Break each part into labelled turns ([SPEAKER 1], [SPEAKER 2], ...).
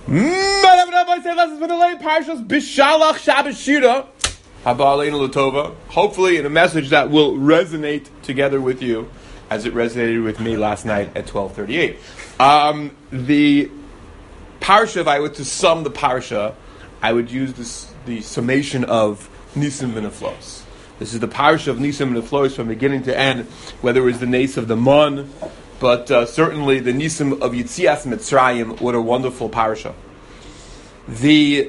[SPEAKER 1] Hopefully in a message that will resonate together with you as it resonated with me last night at 12:38. The parsha, if I were to sum the parsha, I would use the summation of Nisim v'Neflos. This is the parsha of Nisim v'Neflos from beginning to end, whether it was the Nes of the Mon, but certainly the Nisim of Yitzias Mitzrayim. What a wonderful parsha. The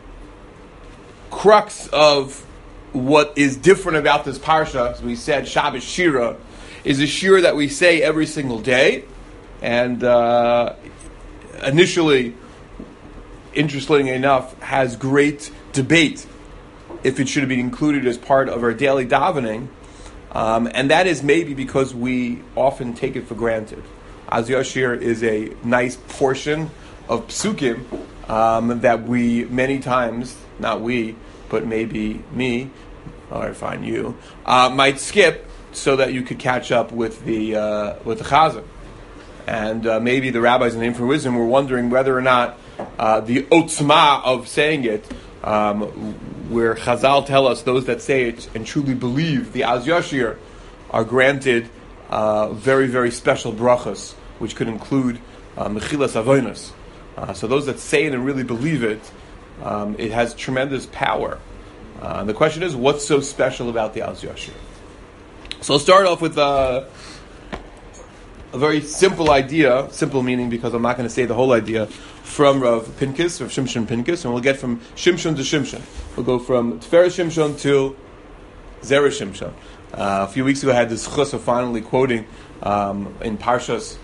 [SPEAKER 1] crux of what is different about this parsha, as we said, Shabbos Shira, is a shira that we say every single day. And initially, interestingly enough, has great debate if it should be included as part of our daily davening. And that is maybe because we often take it for granted. Az Yashir is a nice portion of psukim that we many times, not we, but maybe me, or fine you, might skip so that you could catch up with the Chazan. And maybe the rabbis in the Name for Wisdom were wondering whether or not the otzma of saying it, where Chazal tell us those that say it and truly believe the Az Yashir are granted very, very special brachas, which could include mechilas avonos. So those that say it and really believe it, it has tremendous power. And the question is, what's so special about the Az Yashir? So I'll start off with a very simple idea, simple meaning because I'm not going to say the whole idea, from Rav Pinkus, Rav Shimshon Pinkus, and we'll get from Shimshon to Shimshon. We'll go from Tiferes Shimshon to Zerah Shimshon. A few weeks ago I had this chus of finally quoting in Parshas,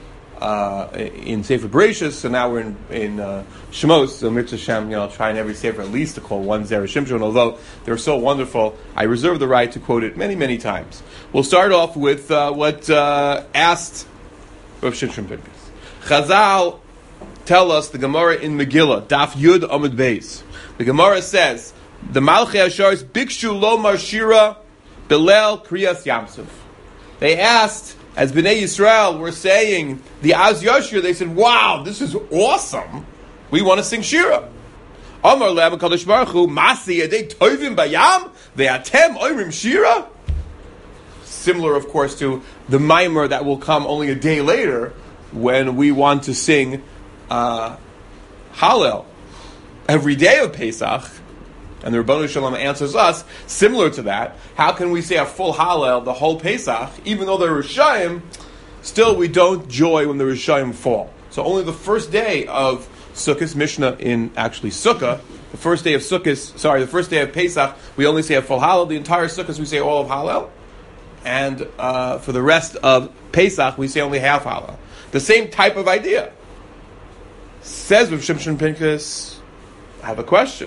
[SPEAKER 1] in Sefer Bereshis, so now we're in Shemos, so Mitzvah Shem, I'll try in every Sefer at least to call one Zerah Shimshon, although they're so wonderful, I reserve the right to quote it many, many times. We'll start off with what asked Rav Shimshon Pinkus. Chazal tell us the Gemara in Megillah, Daf Yud Amud Beis. The Gemara says, the Malchei Asharis Bikshu Lo Marshira Belel Kriyas Yamsuf. They asked, as Bnei Yisrael were saying the Az Yashir, they said, wow, this is awesome. We want to sing Shira. Amar Le'am HaKadosh Baruch Hu, Masi Yadei Tovim Bayam, Ve'atem Oimrim Shira. Similar, of course, to the Maimer that will come only a day later when we want to sing Hallel every day of Pesach. And the Rebbeinu Shalom answers us, similar to that, how can we say a full Hallel the whole Pesach, even though they're Rishayim, still we don't joy when the Rishayim fall. So only the first day of Sukkot, Mishnah in actually Sukkah, the first day of Pesach, we only say a full Hallel. The entire Sukkot we say all of Hallel. And for the rest of Pesach, we say only half Hallel. The same type of idea. Says with Shimshon Pinkus, I have a question.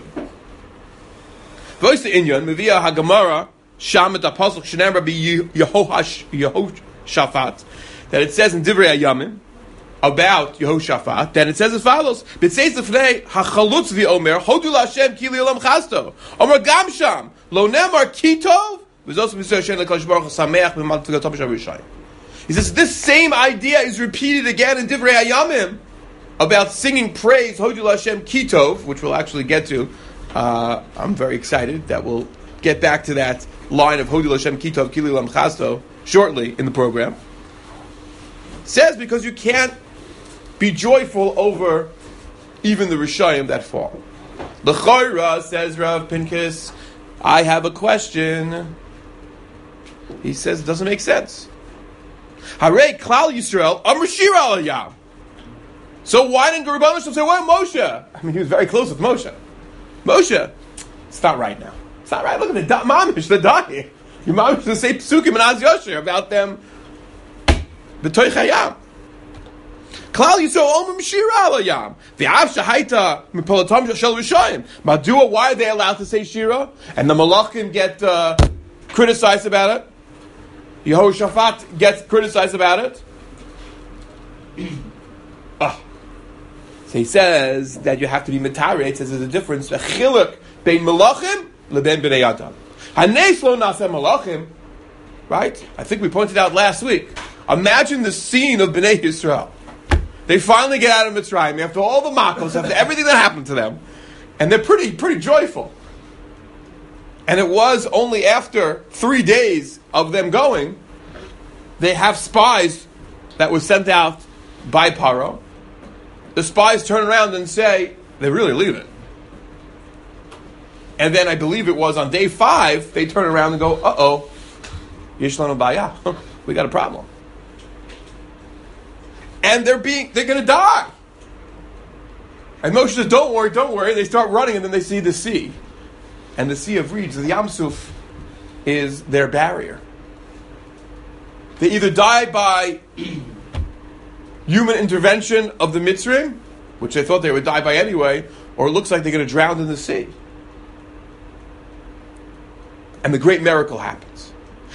[SPEAKER 1] Voice the Inyan, Mevia Hagamara, Shamet Apostle Shenem Rabbi Yehoshaphat, that it says in Divrei Hayamim about Yehoshaphat, that it says as follows: B'tzeis lefnei hachalutz v'omer Hodu LaHashem ki li'olam chasto Omer Gam Sham Lo Nemar Kitov v'zos B'Yisrael Shen LaKadosh Baruch Hu Sameach B'mal Tzigatom B'Shav Yishayim. He says this same idea is repeated again in Divrei Hayamim about singing praise Hodu LaHashem Kitov, which we'll actually get to. I'm very excited that we'll get back to that line of Hodu LaHashem Kitov Ki Li'olam Chasto shortly in the program. It says because you can't be joyful over even the Rishayim that fall. L'chayra, says Rav Pinkus, I have a question. He says it doesn't make sense. Harei Klal Yisrael Amar Shira Al Yam. So why didn't the Rebbeinu Shalom say, well, Moshe? I mean, he was very close with Moshe. Moshe, it's not right now. It's not right. Look at the mamish, the dying. Your mamish to say psukim and Az Yashir about them. B'toich hayam. Klal Yisrael omim shira al hayam. V'av shahaita mipolatam shel rishayim. Madua, why are they allowed to say shira? And the malachim get criticized about it. Yehoshaphat gets criticized about it. So he says that you have to be metaret. He says there's a difference. A chiluk bein malachim leben b'nei adam. Hanes lo naseh malachim. Right? I think we pointed out last week. Imagine the scene of Bnei Yisrael. They finally get out of Mitzrayim after all the makos, after everything that happened to them, and they're pretty joyful. And it was only after 3 days of them going, they have spies that were sent out by Paro. The spies turn around and say, they're really leaving. And then I believe it was on day 5, they turn around and go, uh-oh, yesh lanu baya, we got a problem. And they're going to die. And Moshe says, don't worry. They start running, and then they see the sea. And the Sea of Reeds, the Yam Suf, is their barrier. They either die by human intervention of the Mitzrayim, which they thought they would die by anyway, or it looks like they're going to drown in the sea. And the great miracle happens.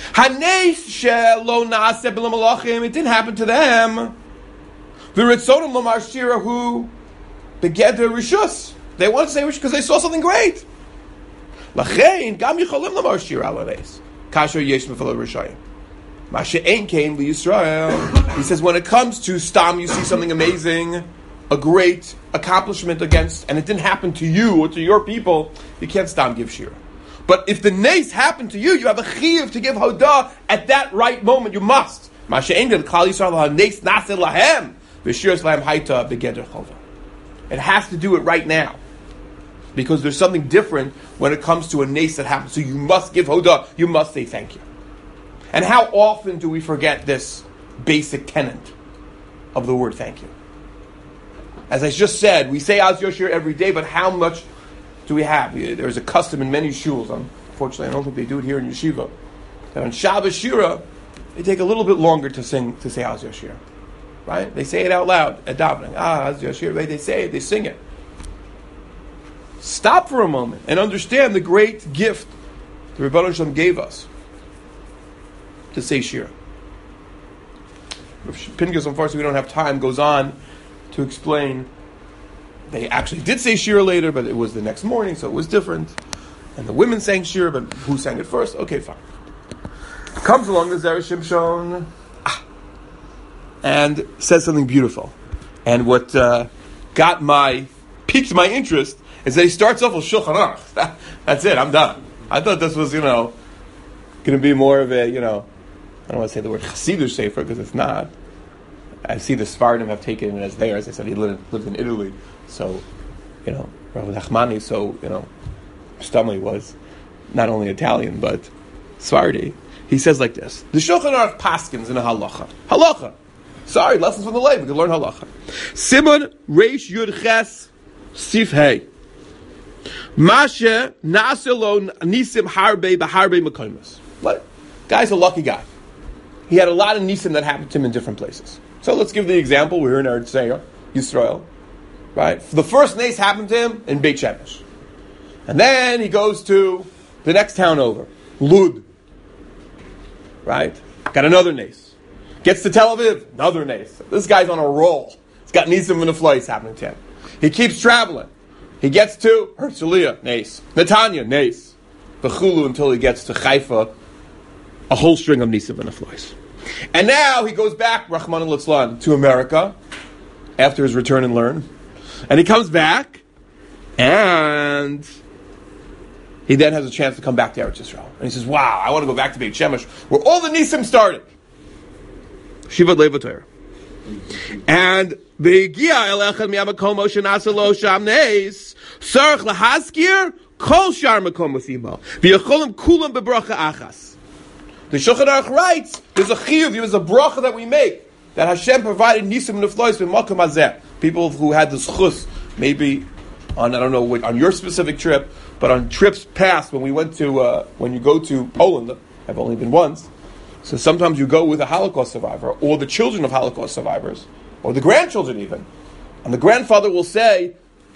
[SPEAKER 1] It didn't happen to them. The Ritzonim Lomar Shira who begeder Rishus. They want to say Rishus because they saw something great. Lachein gam yicholim Lomar Shira alaneis. Kasher yesh mefelo Rishayim. Mashe ein came to Yisrael. He says when it comes to Stam, you see something amazing, a great accomplishment against, and it didn't happen to you or to your people, you can't Stam give Shira. But if the nace happened to you, you have a chiyuv to give hodah at that right moment. You must. Mashe ein gam Klal Yisrael ha'nace naseh lahem. It has to do it right now. Because there's something different when it comes to a nace that happens. So you must give hodah, you must say thank you. And how often do we forget this basic tenet of the word thank you? As I just said, we say Az Yoshir every day, but how much do we have? There's a custom in many shuls, unfortunately I don't think they do it here in Yeshiva, that on Shabbos Shira, they take a little bit longer to say Az Yoshir. Right? They say it out loud at davening. They say it, they sing it. Stop for a moment and understand the great gift the Rebbeinu Shalom gave us to say Shira. Pinchas, unfortunately, we don't have time, goes on to explain they actually did say Shira later, but it was the next morning, so it was different. And the women sang Shira, but who sang it first? Okay, fine. Comes along the Zera Shimshon and says something beautiful. And what piqued my interest is that he starts off with Shulchan Aruch. That's it, I'm done. I thought this was, going to be more of a, I don't want to say the word Chassidish Sefer, because it's not. I see the Sfardim have taken it as theirs. They said he lived in Italy. So, Rabbi Nachmani, Stamli was not only Italian, but Sfardi. He says like this: the Shulchan Aruch paskins in a halacha. Halacha. Sorry, lessons from the Lev. We can learn halacha. Simon Reish Yud Ches Sif Hey. Mashe Naselo Nisim Harbe Baharbe Mekoimus. Guy's a lucky guy. He had a lot of nisim that happened to him in different places. So let's give the example. We're here in Eretz Yisrael, right? The first nace happened to him in Beit Shemesh, and then he goes to the next town over, Lud. Right? Got another nace. Gets to Tel Aviv, another nace. This guy's on a roll. He's got nisim and a flies happening to him. He keeps traveling. He gets to Herzliya, nace. Netanya, nace. Bechulu until he gets to Haifa, a whole string of nisim and a flies. And now he goes back, Rahman al-Litzlan, to America after his return and learn. And he comes back, and he then has a chance to come back to Eretz Yisrael. And he says, wow, I want to go back to Beit Shemesh, where all the nisim started. Shiva Levator. And V'egia elechem yamakom Moshe naselo sham neis sarach lahaskir kol shar makom mosimo v'yacholim kulam bebracha achas. The Shulchan Aruch writes, there's a chiyuv, there's a bracha that we make, that Hashem provided nisim neflois b'makom hazeh. People who had the schus, maybe on, I don't know, on your specific trip, but on trips past, when we went to, when you go to Poland, I've only been once, so sometimes you go with a Holocaust survivor, or the children of Holocaust survivors, or the grandchildren even, and the grandfather will say,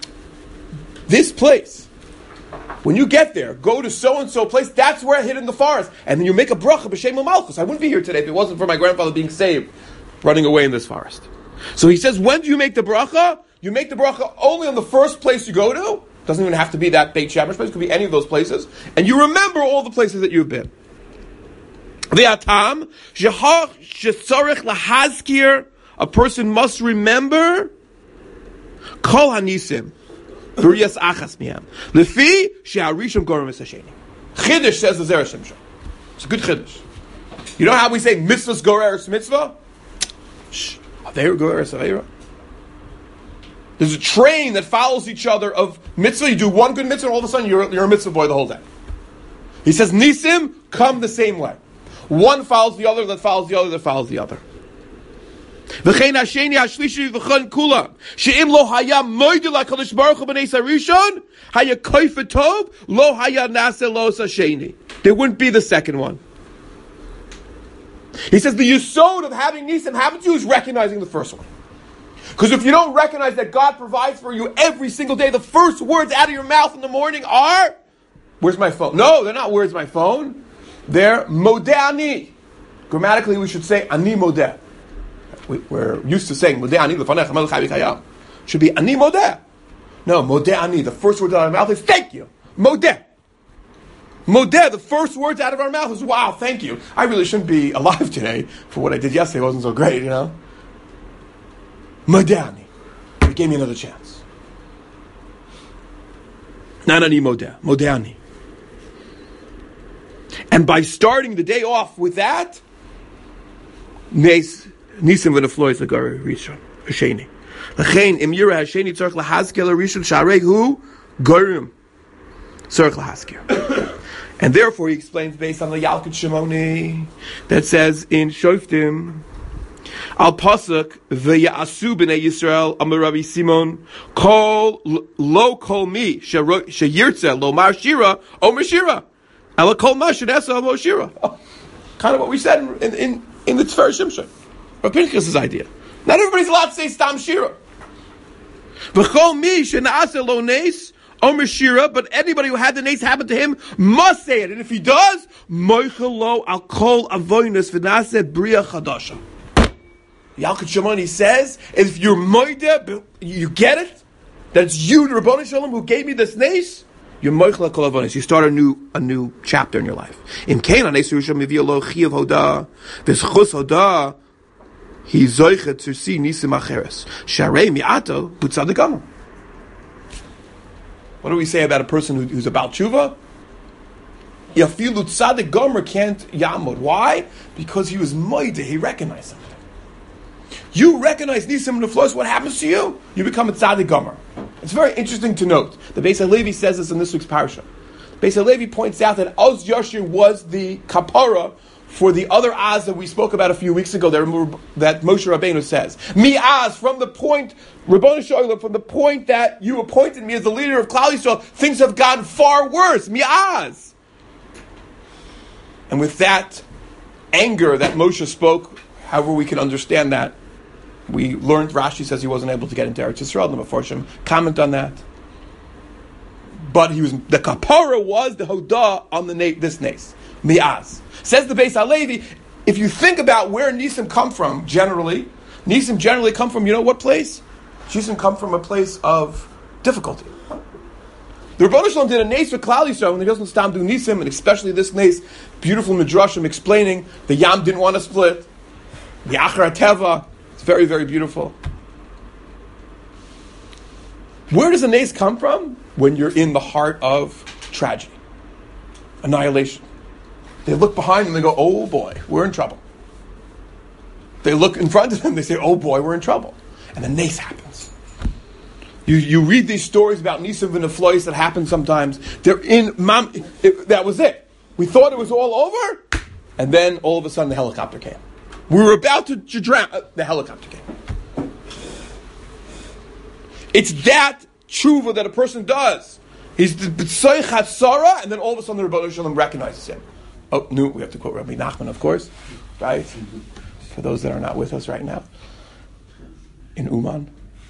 [SPEAKER 1] this place, when you get there, go to so-and-so place, that's where I hid in the forest, and then you make a bracha b'shem u'malchus. I wouldn't be here today if it wasn't for my grandfather being saved, running away in this forest. So he says, when do you make the bracha? You make the bracha only on the first place you go to. Doesn't even have to be that Beit Shemesh place. It could be any of those places. And you remember all the places that you've been. V'atam shetzorich lahazkir a person must remember Kol Hanisim, B'riyas Achas Mihem, Lefi She'harishon Gorim V'Sasheni. Chiddush says the Zera Shimshon. It's a good Chiddush. You know how we say mitzvahs goreres mitzvah? Aveira goreres aveira. There's a train that follows each other of mitzvah. You do one good mitzvah, and all of a sudden you're a mitzvah boy the whole day. He says nisim come the same way. One follows the other, that follows the other, that follows the other. V'chein hasheni hashlishi v'chon kula she'im lo haya moide lakadosh baruch hu b'nei sarishon haya koifet tov lo haya nase lo hasheni. There wouldn't be the second one. He says the yesod of having nisim happen to you is recognizing the first one. Because if you don't recognize that God provides for you every single day, the first words out of your mouth in the morning are, "Where's my phone?" No, they're not "Where's my phone?" They're "Modeh ani." Grammatically, we should say "Ani modeh." We're used to saying "Modeh ani lefanecha melech chai v'chayam." Should be "Ani modeh." No, "Modeh ani." The first word out of our mouth is "Thank you." Modeh. Modeh, the first words out of our mouth is, "Wow, thank you. I really shouldn't be alive today for what I did yesterday. It wasn't so great, you know." Modeh ani. He gave me another chance. Not ani modeh. Modeh ani. And by starting the day off with that, nisim v'neflois l'gar rishon hasheni. L'chein im yira hasheni tzarich lahazkel rishon sharei hu gorim tzarich lahazkel. And therefore, he explains based on the Yalkut Shimoni that says in Shoftim, Al Pasuk v'ya'asu b'nei Yisrael Amar Rabbi Simon kol lo kol mi sheyirtze lo mar shira o mashira ela kol ma shenesa lo shira. Kind of what we said in the Tfer Shimshon. Rabbi Pinchas' idea. Not everybody's allowed to say Stam Shira. V'chol mi shenase lo nes Omer Shira, but anybody who had the nace happen to him must say it. And if he does, Moichelo al kol avoinus v'naseh bria chadasha. Yalkut Shimoni says, if you're moide, you get it, that's you, the Rabbanu Shalom, who gave me this nace, you're moichel al kol avoinus. You start a new chapter in your life. In Canaan, Neis Yerusha mivia lo chiyav hoda, v'schus hoda, he zoichet to see nisim acheres. Sharei mi'ato, butzad gamma. What do we say about a person who's about tshuva? Yafilu tzadik gomer can't yamod. Why? Because he was moide. He recognized something. You recognize nisim neflos. What happens to you? You become a tzadik gomer. It's very interesting to note. The Beis HaLevi says this in this week's parsha. Beis HaLevi points out that Oz Yashir was the kapara for the other Az that we spoke about a few weeks ago that Moshe Rabbeinu says. Mi Az, from the point, Rabbanu Shalom, from the point that you appointed me as the leader of Klal Yisrael, things have gotten far worse. Mi Az. And with that anger that Moshe spoke, however we can understand that, we learned, Rashi says he wasn't able to get into Eretz Yisrael, the Mefarshim comment on that. But the kapara was the hodah on this nace. Mi'az. Says the Beis HaLevi, if you think about where Nisim come from, Nisim generally come from, you know what place? Nisim come from a place of difficulty. The Rebbeinu Shalom did a nace for Klal Yisrael, and he doesn't stop doing Nisim, and especially this nace, beautiful midrashim explaining the Yam didn't want to split, the Achar HaTeva, it's very, very beautiful. Where does a nace come from? When you're in the heart of tragedy, annihilation. They look behind them and they go, oh boy, we're in trouble. They look in front of them, they say, oh boy, we're in trouble. And the nace happens. You read these stories about Nisim v'neflois that happen sometimes. They're in, that was it. We thought it was all over, and then all of a sudden the helicopter came. We were about to drown, the helicopter came. It's that tshuva that a person does. He's the b'tzoy chatzara, and then all of a sudden the Rebbeinu Shalom recognizes him. Oh, no, we have to quote Rabbi Nachman, of course, right? For those that are not with us right now. In Uman.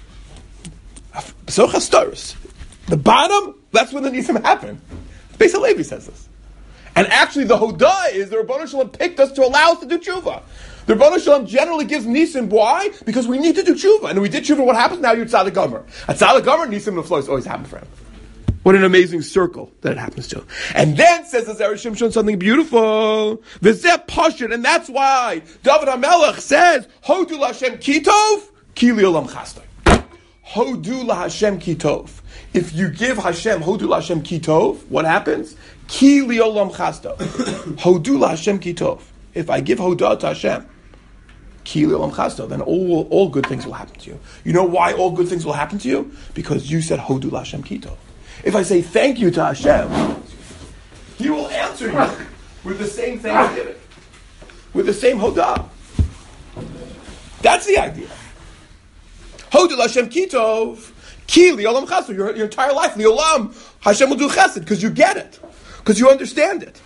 [SPEAKER 1] The bottom, that's when the Nisim happen. Beis HaLevi says this. And actually the Hodah is the Rebbeinu Shalom picked us to allow us to do tshuva. The Rebbeinu Shalom generally gives Nisim. Why? Because we need to do tshuva. And we did tshuva, what happens now? You're Tzadik Gomer. At Tzadik Gomer, Nisim and Flows always happen for him. What an amazing circle that it happens to. And then says the Zera Shimshon something beautiful. V'zeh pashut, and that's why David HaMelech says, Hodu LaHashem kitov, ki li'olam chasdai. Hodu LaHashem kitov. If you give Hashem, Hodu LaHashem kitov, what happens? Ki li'olam chasdai. Hodu LaHashem kitov. If I give Hodah to Hashem, Ki li'olam chasdai, then all good things will happen to you. You know why all good things will happen to you? Because you said Hodu LaHashem kitov. If I say thank you to Hashem, He will answer you with the same thanksgiving, with the same Hodah. That's the idea. Hodu LaHashem kitov, ki li'olam chesed. Your entire life, li'olam, Hashem will do chesed because you get it, because you understand it.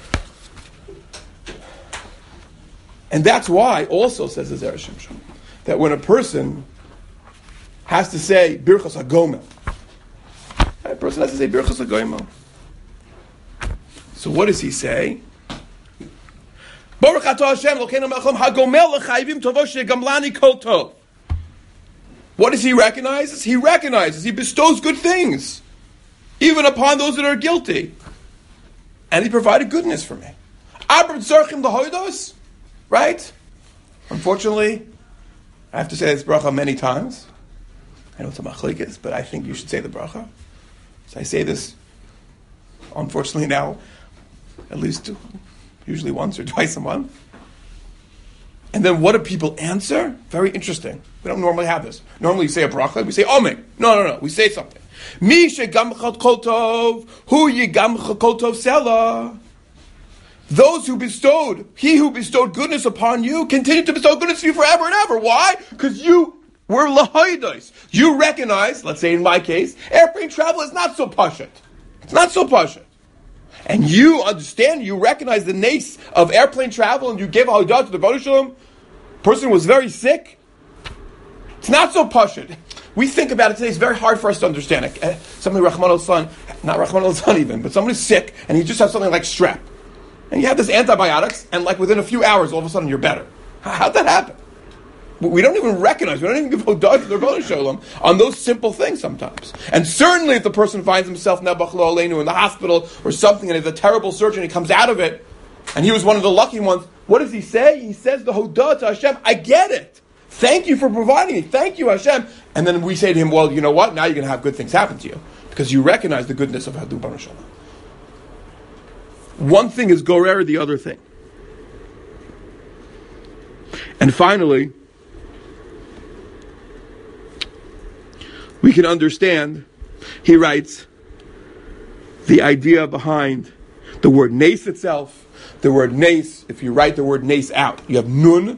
[SPEAKER 1] And that's why, also says the Zera Shimshon, that when a person has to say Birchas HaGomel, a person has to say Birchas HaGomel. So what does he say? Baruch atah Hashem Elokeinu melech haolam hagomel l'chayivim tovo shegamlani kol tov. What does he recognize? He recognizes, he bestows good things, even upon those that are guilty. And he provided goodness for me. Abram tzarchim l'hoidos, right? Unfortunately, I have to say this bracha many times. I know it's a machlokes, but I think you should say the bracha. So I say this, unfortunately now, at least usually once or twice a month. And then what do people answer? Very interesting. We don't normally have this. Normally you say a bracha, we say Amen. No. We say something. Mi shegamcha kol tov, hu yigamcha kol tov sela. Those who bestowed, he who bestowed goodness upon you, continue to bestow goodness to you forever and ever. Why? Because you were lahaydos. You recognize, let's say in my case, airplane travel is not so pashut. It's not so pashut. And you understand, you recognize the nace of airplane travel, and you gave a hodah to the Baruch Shalom. Person was very sick. It's not so pashut. We think about it today, it's very hard for us to understand it. Somebody, Rahman al-San, not Rahman al-San even, but somebody's sick, and he just has something like strep. And you have this antibiotics, and like within a few hours, all of a sudden you're better. How'd that happen? We don't even recognize, we don't even give hodah to the Baruch Shalom on those simple things sometimes. And certainly if the person finds himself Nebuch Lo Aleinu in the hospital or something, and he's a terrible surgeon, he comes out of it, and he was one of the lucky ones, what does he say? He says the hodah to Hashem, I get it. Thank you for providing it. Thank you, Hashem. And then we say to him, well, you know what? Now you're going to have good things happen to you because you recognize the goodness of Hadu Baruch Shalom. One thing is gorer the other thing. And finally, we can understand, he writes, the idea behind the word nace itself. The word nace, if you write the word nace out, you have nun,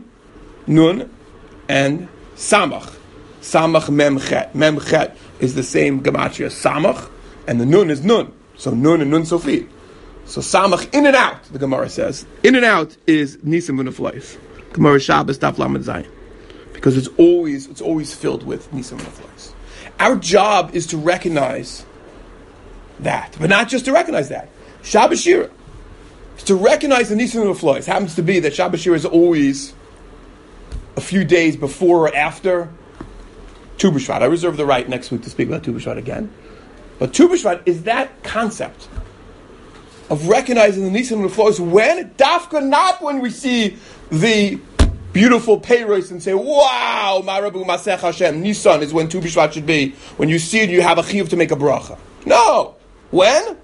[SPEAKER 1] and samach. Samach memchet. Memchet is the same gematria samach, and the nun is nun. So nun and nun sofi. So samach, in and out, the Gemara says. In and out is nisim v'neflois. Gemara Shabbos daf lamed zayin. Because it's always filled with nisim v'neflois. Our job is to recognize that, but not just to recognize that. Shabbos Shira is to recognize the nisim v'neflois. It happens to be that Shabbos Shira is always a few days before or after Tu B'Shvat. I reserve the right next week to speak about Tu B'Shvat again. But Tu B'Shvat is that concept of recognizing the nisim v'neflois when, dafka, not when we see the beautiful peiros and say, wow, Marabu Masech Hashem, Nisan is when Tu B'Shvat should be. When you see it, you have a chiyuv to make a bracha. No. When?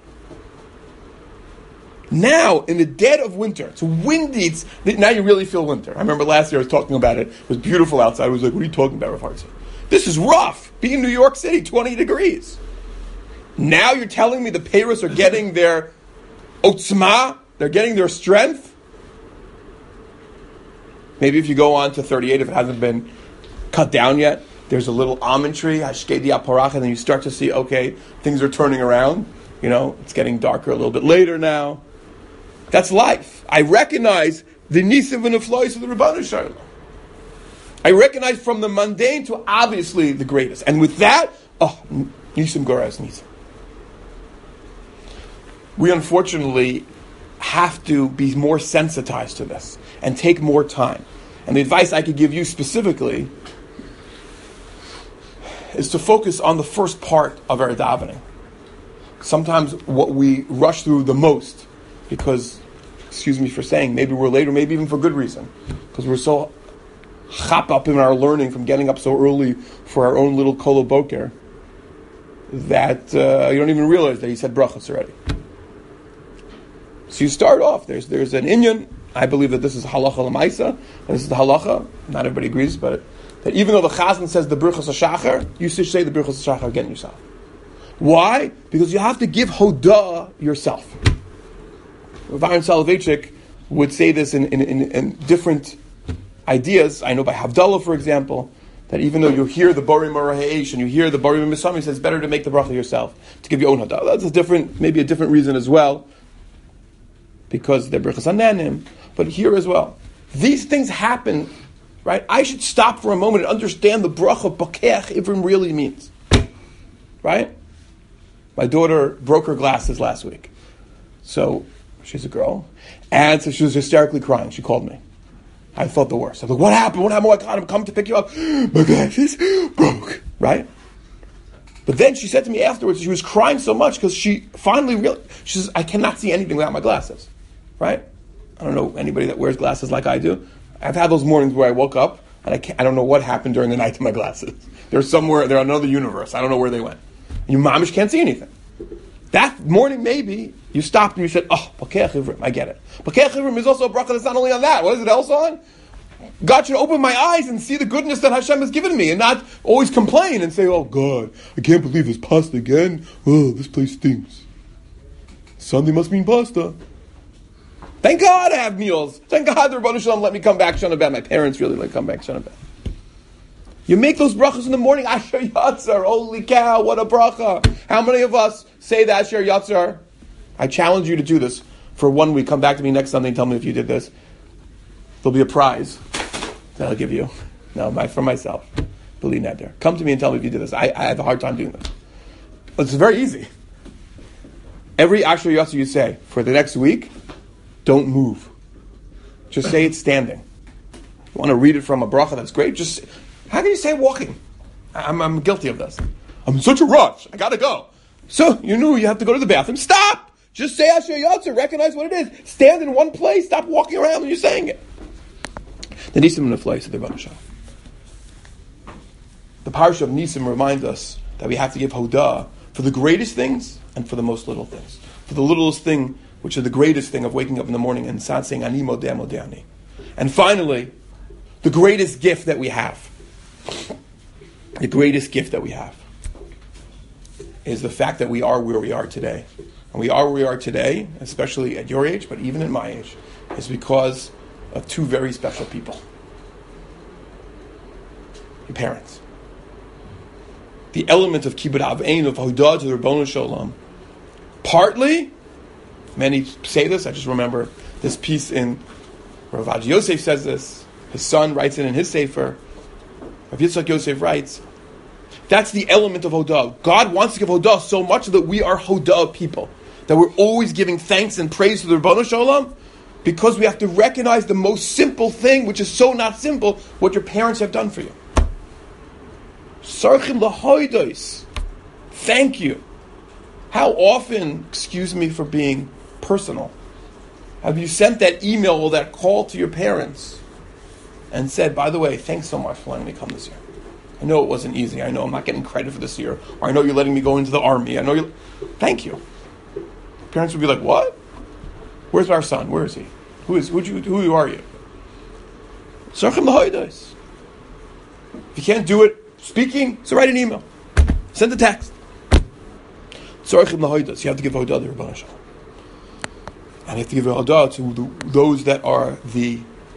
[SPEAKER 1] Now, in the dead of winter. It's windy. Now you really feel winter. I remember last year I was talking about it. It was beautiful outside. I was like, what are you talking about, Rav Hartzell? This is rough. Be in New York City, 20 degrees. Now you're telling me the peiros are getting their otzma, they're getting their strength. Maybe if you go on to 38, if it hasn't been cut down yet, there's a little almond tree, hashkedi aparach, and then you start to see, okay, things are turning around. You know, it's getting darker a little bit later now. That's life. I recognize the nisim v'neflois of the Rebbeinu Shalom. I recognize from the mundane to obviously the greatest. And with that, nisim goras nisim. We unfortunately have to be more sensitized to this and take more time. And the advice I could give you specifically is to focus on the first part of our davening. sometimes what we rush through the most, because, excuse me for saying, maybe we're late or maybe even for good reason, because we're so chop up in our learning from getting up so early for our own little kolo boker that you don't even realize that he said brachas already. So you start off, there's an inyan. I believe that this is halacha l'maisa, this is the halacha, not everybody agrees, but that even though the chazan says the birchas hashachar, you should say the birchas hashachar again yourself. Why? Because you have to give hodah yourself. Rav Aaron Soloveitchik would say this in different ideas. I know by Havdalah, for example, that even though you hear the Borim Maraheish and you hear the Borim Misam, he says it's better to make the bracha yourself, to give your own hodah. That's maybe a different reason as well, because they're birchas hananim. But here as well, these things happen, right? I should stop for a moment and understand the bracha bakeach ivrim really means, right? My daughter broke her glasses last week, so she's a girl, and so she was hysterically crying. She called me. I felt the worst. I was like, what happened? What happened? Oh, I got him come to pick you up. My glasses broke, right? But then she said to me afterwards, she was crying so much because she finally realized, she says, I cannot see anything without my glasses, right? I don't know anybody that wears glasses like I do. I've had those mornings where I woke up and I don't know what happened during the night to my glasses. They're somewhere, they're another universe. I don't know where they went. You mamish can't see anything. That morning, maybe, you stopped and you said, oh, Bakeach Ivrim, I get it. Bakeach Ivrim is also a bracha that's not only on that. What is it else on? God should open my eyes and see the goodness that Hashem has given me and not always complain and say, oh God, I can't believe this pasta again. Oh, this place stinks. Sunday must mean pasta. Thank God I have meals. Thank God the Rebbeinu Shalom let me come back Shana Bet. My parents really let me come back Shana Bet. You make those brachas in the morning, Asher Yatzar, holy cow, what a bracha. How many of us say the Asher Yatzar? I challenge you to do this for 1 week. Come back to me next Sunday and tell me if you did this. There'll be a prize that I'll give you. No, for myself. Believe that there. Come to me and tell me if you did this. I have a hard time doing this. It's very easy. Every Asher Yatzar you say for the next week, don't move. Just say it standing. You want to read it from a bracha, that's great. Just, how can you say walking? I'm guilty of this. I'm in such a rush. I gotta go. So, you knew you have to go to the bathroom. Stop! Just say Asher Yatzar. Recognize what it is. Stand in one place. Stop walking around when you're saying it. The Nisim and the Flies of the Rebbeinu Shalom. The Parsha of Nisim reminds us that we have to give hodah for the greatest things and for the most little things. For the littlest thing, which is the greatest thing of waking up in the morning and saying Ani Modeh Modeh Ani. And finally, the greatest gift that we have. The greatest gift that we have is the fact that we are where we are today. And we are where we are today, especially at your age, but even at my age, is because of two very special people. Your parents. The element of kibbud avein, of hodah to the Rebbeinu Shalom, partly, many say this, I just remember this piece in Rav Adi Yosef says this, his son writes it in his sefer, Rav Yitzchak Yosef writes, that's the element of hodah. God wants to give hodah so much that we are hodah people, that we're always giving thanks and praise to the Rebbeinu Shalom, because we have to recognize the most simple thing, which is so not simple, what your parents have done for you. Sarchim lahoidos. Thank you. How often, excuse me for being personal, have you sent that email or that call to your parents and said, by the way, thanks so much for letting me come this year. I know it wasn't easy. I know I'm not getting credit for this year. Or I know you're letting me go into the army. I know you. Thank you. Parents would be like, what? Where's our son? Where is he? Who are you? Sarchim lahoidos. If you can't do it speaking, so write an email. Send a text. Tzarechim lahoidos. You have to give hodah to the Rebbeinu Shalom. And you have to give hodah to those that are the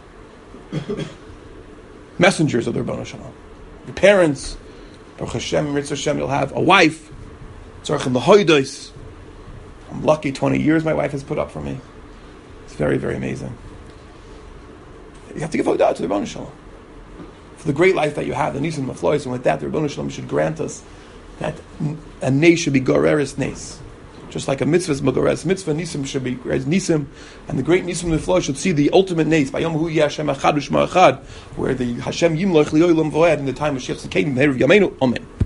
[SPEAKER 1] messengers of the Rebbeinu Shalom. Your parents, Baruch Hashem, Mitzvah Hashem, you'll have a wife. Tzarechim lahoidos. I'm lucky, 20 years my wife has put up for me. It's very, very amazing. You have to give hodah to the Rebbeinu Shalom. For the great life that you have, the Nisim and the Flois, and with that, the Rebbeinu Shalom should grant us that a nes should be goreres nes. Just like a mitzvah is goreres mitzvah, Nisim should be goreres Nisim, and the great Nisim and the Flois should see the ultimate nes, by Yom Hu Hashem Echad U'Shma Echad, where the Hashem Yimloch Li'olam Voed in the time of Shech Tzedekenu Me'erev Yameinu. Amen.